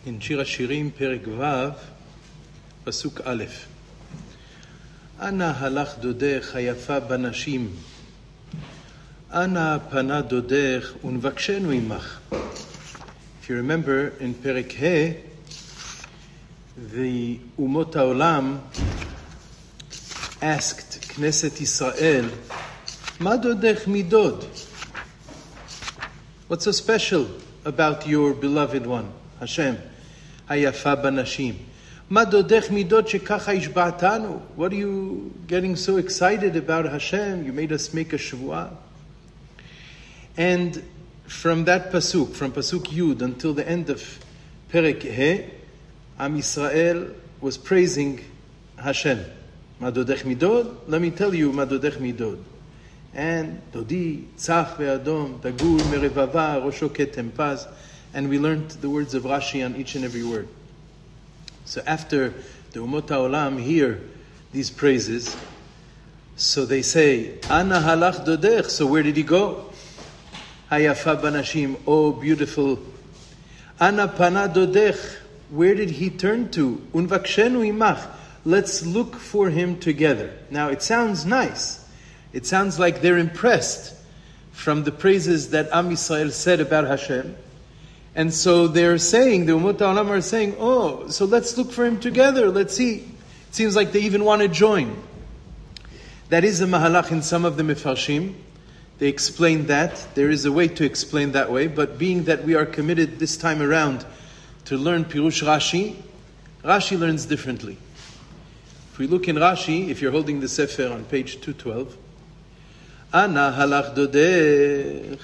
in Shir HaShirim, Perek Vav, Pasuk Aleph. Ana halach dodech hayafa banashim. Ana pana dodech unvakshenu imach. If you remember, in Perek He, the Umot HaOlam asked Knesset Israel, Ma dodech midod? What's so special about your beloved one, Hashem? Hayafa banashim. Ma dodech midod shekacha ishba'tanu. What are you getting so excited about, Hashem? You made us make a shvuah. And from that pasuk, from pasuk Yud until the end of Perek He, Am Yisrael was praising Hashem. Ma dodech midod? Let me tell you, ma dodech midod. And Dodi, Tzach ve'adom, Dagul merevava, Rosho ketem paz. And we learned the words of Rashi on each and every word. So after the Umot HaOlam hear these praises, so they say, Ana halach dodech. So where did he go? Hayafa banashim, oh beautiful. Ana pana dodech. Where did he turn to? Unvakshenu imach. Let's look for him together. Now it sounds nice. It sounds like they're impressed from the praises that Am Yisrael said about Hashem. And so they're saying, the Umot HaOlam are saying, oh, so let's look for him together. Let's see. It seems like they even want to join. That is a mahalach in some of the Mefarshim. They explain that. There is a way to explain that way. But being that we are committed this time around to learn Pirush Rashi, Rashi learns differently. If we look in Rashi, if you're holding the Sefer on page 212, Ana halach dodech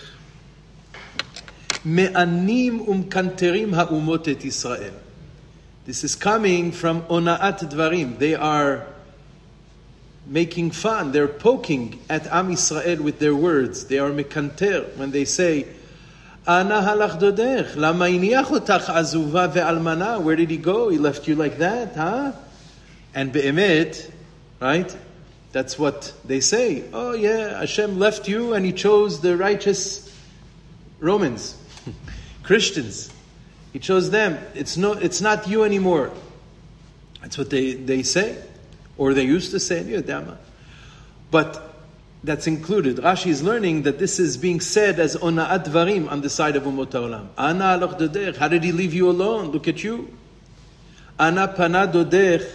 me'anim umkanterim ha'umot et Yisrael. This is coming from Ona'at Dvarim. They are making fun. They're poking at Am Yisrael with their words. They are mekanter when they say, Ana halach dodech lama iniach otach azuva ve'almana. Where did he go? He left you like that, huh? And be'emet, right? That's what they say. Oh yeah, Hashem left you and He chose the righteous Romans, Christians. He chose them. It's not you anymore. That's what they say. Or they used to say, but that's included. Rashi is learning that this is being said as ona'at dvarim on the side of Umot HaOlam. Ana halach dodech. How did He leave you alone? Look at you. Ana pana dodech.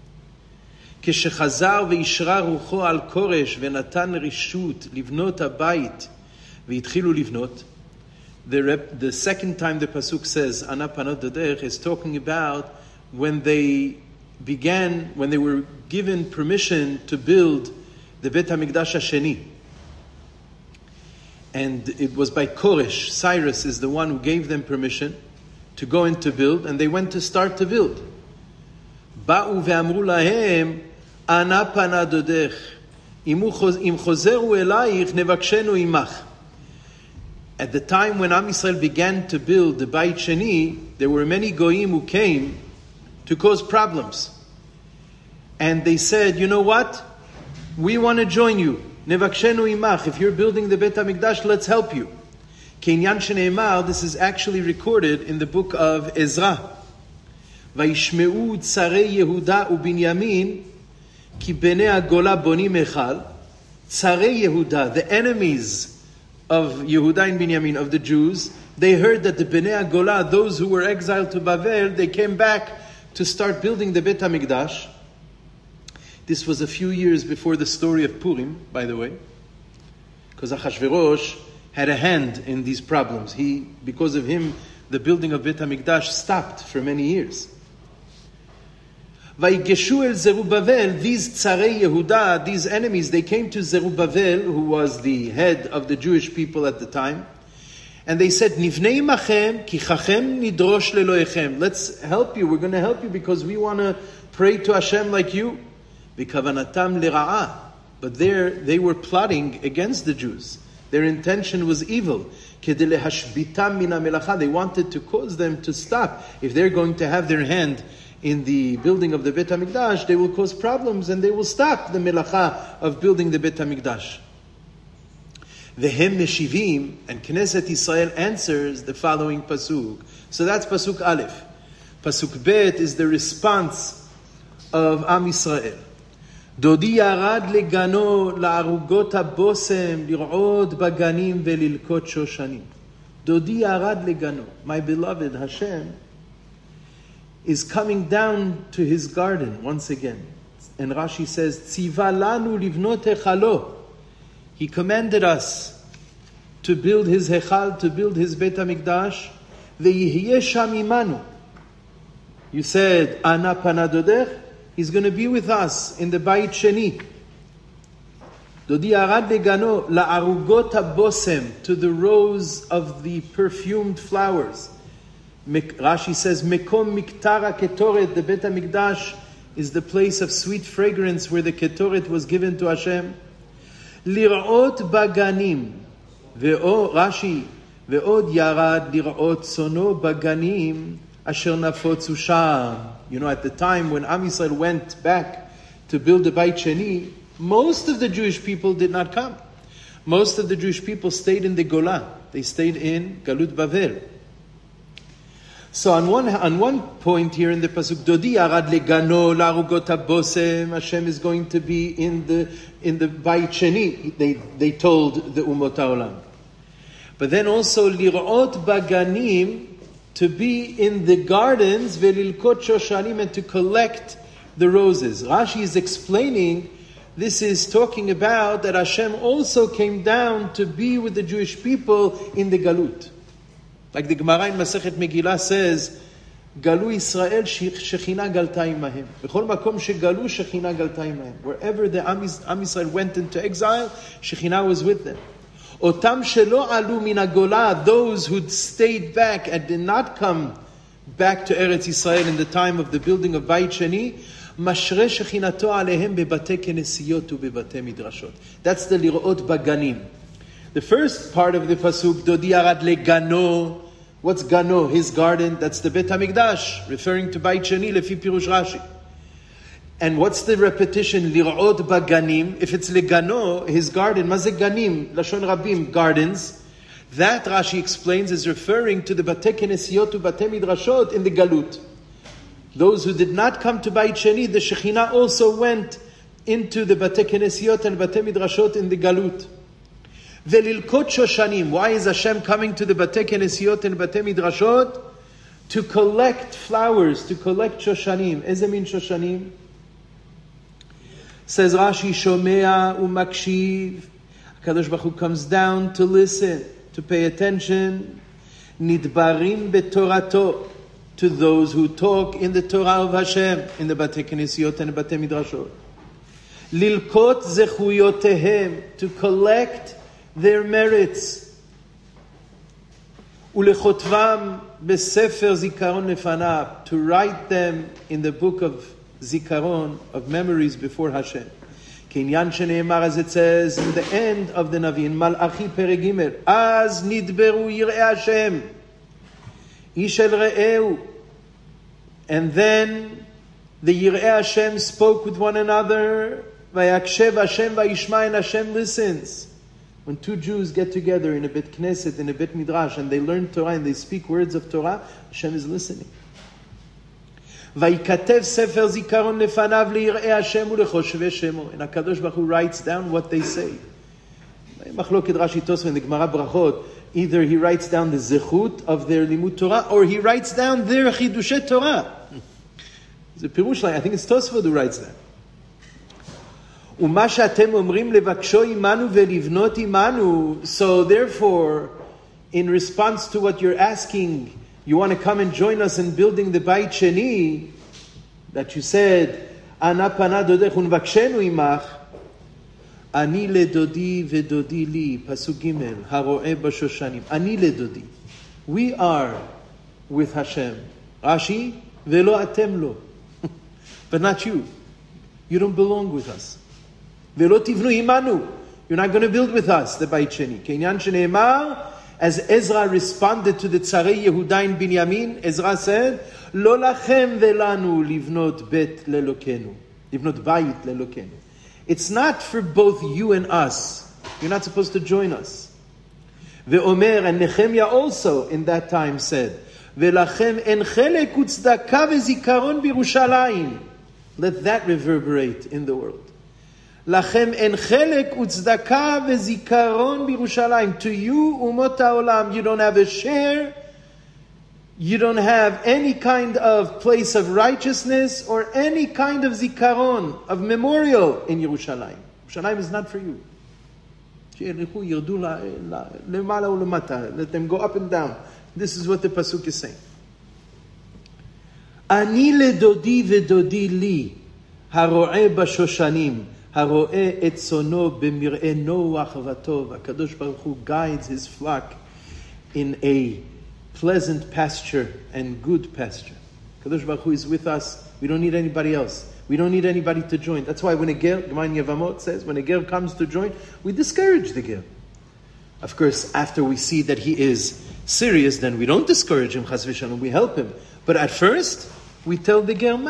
כשחזר וישרה רוחו על כורש ונתן רשות לבנות הבית והתחילו לבנות. The second time the pasuk says Ana panot dodech is talking about when they were given permission to build the Bet HaMikdash HaSheni. And it was by Koresh. Cyrus is the one who gave them permission to go in to build, and they went to start to build. באו ואמרו להם, Ana pana dodech, im chozeru elayich nevakshenu imach. At the time when Am Yisrael began to build the Beit Sheni, there were many goyim who came to cause problems. And they said, you know what? We want to join you. Nevakshenu imach. If you're building the Beit HaMikdash, let's help you. Kinyan sheneimar, this is actually recorded in the book of Ezra. Vayishmeu tzarei Yehuda uBinyamin ki bnei hagola bonim echal. Tzarei Yehuda, the enemies of Yehuda and Binyamin, of the Jews, they heard that the bnei hagola, those who were exiled to Bavel, they came back to start building the Beit HaMikdash. This was a few years before the story of Purim, by the way, because Achashverosh had a hand in these problems. Because of him, the building of Beit HaMikdash stopped for many years. Vayigeshu el Zerubbabel, these Tzarei Yehuda, these enemies, they came to Zerubbabel, who was the head of the Jewish people at the time, and they said, Nivnei machem ki chachem nidrosh leloechem. Let's help you. We're going to help you because we want to pray to Hashem like you. V'kavanatam lera'ah. But they were plotting against the Jews. Their intention was evil. Kedei lehashbitam min hamelacha. They wanted to cause them to stop. If they're going to have their hand in the building of the Beit HaMikdash, they will cause problems and they will stop the melacha of building the Beit HaMikdash. Vehem meshivim, and Knesset Israel answers the following pasuk. So that's pasuk Aleph. Pasuk Bet is the response of Am Yisrael. Dodi yarad legano la'arugot habosem lir'od baganim velilkot shoshanim. Dodi yarad legano. My beloved Hashem is coming down to his garden once again. And Rashi says, Tziva lanu livnot hechalo. He commanded us to build his hechal, to build his Beit HaMikdash. Ve'yihyeh sham imanu. You said, Ana panadodech. He's going to be with us in the Bayit Sheni. Dodi arad legano la'arugot habosem, to the rows of the perfumed flowers. Rashi says, Mekom miktara ketoret, the Beit HaMikdash is the place of sweet fragrance where the ketoret was given to Hashem. Lir'ot baganim, ve'o Rashi, ve'od yarad lir'ot sono baganim asher nafotzu sham. You know, at the time when Am Yisrael went back to build the Bayit Sheni, most of the Jewish people did not come. Most of the Jewish people stayed in the Golan. They stayed in Galut Bavel. So on one point here in the pasuk, Dodi arad legano la'arugot habosem, Hashem is going to be in the Bayit Sheni. They told the Umot HaOlam. But then also lir'ot baganim, to be in the gardens, velilkot shoshanim, and to collect the roses. Rashi is explaining, this is talking about that Hashem also came down to be with the Jewish people in the Galut. Like the Gemara in Masechet Megillah says, Galu Yisrael Shechina galta imahem. B'chol makom shegalu Shechina galta imahem. Wherever the Am Yisrael went into exile, Shechina was with them. Otam shelo alu min hagolah, those who stayed back and did not come back to Eretz Yisrael in the time of the building of Bayit Sheni, mashre shechinato alehem bebate kenesiyot ubebate midrashot. That's the lirot baganim. The first part of the pasuk, Dodi arad legano. What's gano? His garden. That's the Beit HaMikdash, referring to Bayit Sheni lefi pirush Rashi. And what's the repetition? Lir'ot baganim. If it's legano, his garden, maze ganim, lashon rabim, gardens. That Rashi explains is referring to the Batei Kenesiot u'Batei Midrashot in the Galut. Those who did not come to Bayit Sheni, the Shekhinah also went into the Batei Kenesiot and Batei Midrashot in the Galut. Velilkot shoshanim. Why is Hashem coming to the Batei Kenesiot and Batei Midrashot? To collect flowers, to collect shoshanim. Eze min shoshanim? Says Rashi, Shomea u'makshiv. HaKadosh Baruch Hu comes down to listen, to pay attention. Nidbarim betorato, to those who talk in the Torah of Hashem, in the Batei Kenesiot and the Batei Midrashot. Lilkot zechuyotehem, to collect their merits. Ulechotvam besefer zikaron lefanav, to write them in the book of Zikaron, of memories before Hashem. Kinyan shene'emar, as it says in the end of the Navi, in Malachi Perek Gimel, Az nidberu yirei Hashem, ish el re'eu. And then the Yirei Hashem spoke with one another, vayakshev Hashem vayishma, and Hashem listens. When two Jews get together in a Bet Knesset, in a Bet Midrash, and they learn Torah and they speak words of Torah, Hashem is listening. Vayikatev sefer zikaron lefanav liyirei Hashem ulechoshvei shemo. And HaKadosh Baruch Hu writes down what they say. Machloket Rashi Tosfos in the Gemara Brachot, either he writes down the zechut of their limud Torah, or he writes down their chidushet Torah. It's a pirush line. I think it's Tosfos who writes that. Uma she'atem omrim levaksho imanu velivnot imanu. So therefore, in response to what you're asking, you want to come and join us in building the Bayit Sheni, that you said, Ana pana dodech unvakshenu imach, Ani ledodi vedodi li, Pasuk Gimel, haro'eh bashoshanim. Ani ledodi. We are with Hashem. Rashi, velo atem lo. But not you. You don't belong with us. Velo tivnu imanu. You're not going to build with us the Bayit Sheni. Kinyan shene'emar, as Ezra responded to the Tzarei Yehuda in Binyamin, Ezra said, Lo lachem velanu livnot bet lelokenu. Livnot bayit lelokenu. It's not for both you and us. You're not supposed to join us. Ve'omer, and Nehemiah also in that time said, ולכם אין חלק וצדקה וזיכרון בירושלים. Let that reverberate in the world. לכם אין חלק וצדקה וזיכרון בירושלים. To you, umot ha'olam, you don't have a share, you don't have any kind of place of righteousness or any kind of zikaron, of memorial in Yerushalayim. Yerushalayim is not for you. Let them go up and down. This is what the pasuk is saying. Ani ledodi vedodi li, haro'eh bashoshanim, haro'eh et sono b'mir'eh noach v'tov. HaKadosh Baruch Hu guides his flock in a pleasant pasture and good pasture. HaKadosh Baruch Hu is with us. We don't need anybody else. We don't need anybody to join. That's why when a ger, Gemara in Yevamot says, when a ger comes to join, we discourage the ger. Of course, after we see that he is serious, then we don't discourage him, chas v'shalom, we help him. But at first, we tell the ger,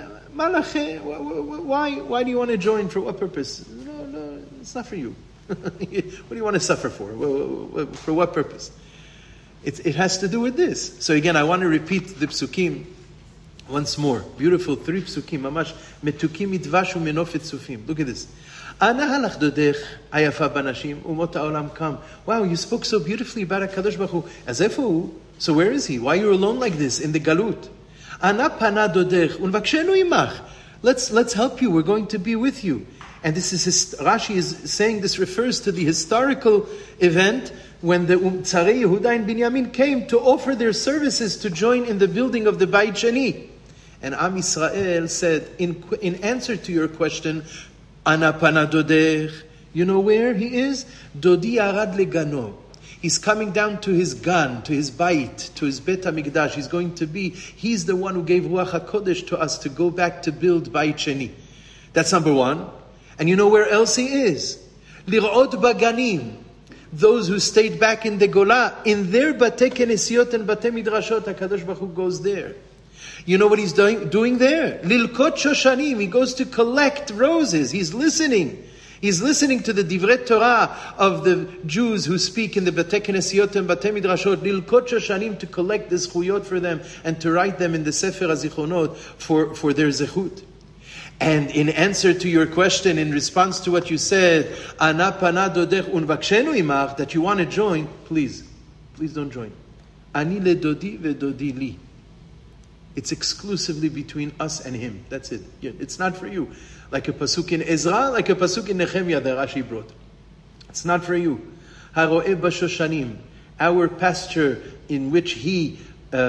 why do you want to join? For what purpose? No, it's not for you. What do you want to suffer for? For what purpose? It has to do with this. So again, I want to repeat the psukim once more. Beautiful 3 psukim. Mamash metukim midvash umenofet sufim. Look at this. Ana halach dodech ayafa banashim umot ha'olam kam. Wow, you spoke so beautifully about HaKadosh Baruch Hu. Azefu. So where is he? Why are you alone like this in the galut? Ana pana dodech unvakshenu imach. Let's help you. We're going to be with you. And this is Rashi is saying this refers to the historical event when the Tzarei Yehuda and Binyamin came to offer their services to join in the building of the Beit Sheni. And Am Yisrael said, in answer to your question, Ana pana dodech, you know where he is? Dodi arad legano. He's coming down to his gan, to his bait, to his Bet HaMikdash. He's the one who gave Ruach HaKodesh to us to go back to build Beit Sheni. That's number one. And you know where else he is? Lir'ot baganim. Those who stayed back in the Gola, in their Batei Kenesiot and Batei Midrashot, HaKadosh Baruch Hu goes there. You know what he's doing there? Lilkot Shoshanim. He goes to collect roses. He's listening. He's listening to the Divrei Torah of the Jews who speak in the Batei Kenesiot and Batei Midrashot. Lilkot Shoshanim, to collect the zechuyot for them and to write them in the Sefer HaZichronot for their zechut. And in answer to your question, in response to what you said, Ana pana dodech unvakshenu imach, that you want to join, please don't join. Ani ledodi vedodi li. It's exclusively between us and him. That's it. It's not for you. Like a pasuk in Ezra, like a pasuk in Nehemiah that Rashi brought. It's not for you. Haro'eh bashoshanim, our pasture in which he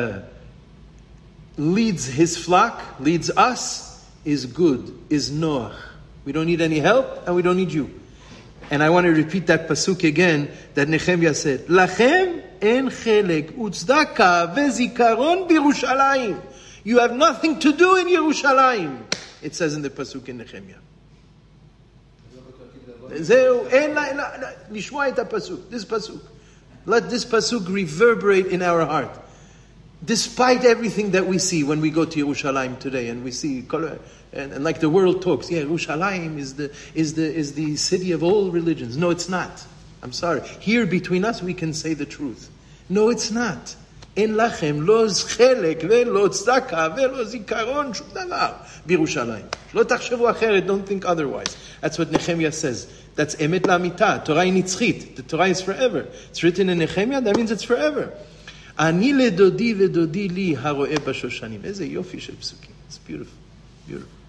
leads his flock, leads us, is good, is Noach. We don't need any help, and we don't need you. And I want to repeat that pasuk again, that Nehemiah said, Lachem en chelek utzdaka vezikaron b'Yerushalayim. You have nothing to do in Yerushalayim. It says in the pasuk in Nehemiah. Nishma et pasuk. This pasuk. Let this pasuk reverberate in our heart. Despite everything that we see when we go to Yerushalayim today, and we see, and like the world talks, Yerushalayim is the city of all religions. No, it's not. I'm sorry. Here between us, we can say the truth. No, it's not. En lachem lo chelek ve'lo tzedaka ve'lo zikaron shum davar b'Yerushalayim. Lo tachshavu acheret. Don't think otherwise. That's what Nehemiah says. That's emet la'amita. Torah nitzchit. The Torah is forever. It's written in Nehemiah. That means it's forever. Ani ledodi vedodi li haro'eh bashoshanim. Eze yofi shel psukim. It's beautiful. Beautiful.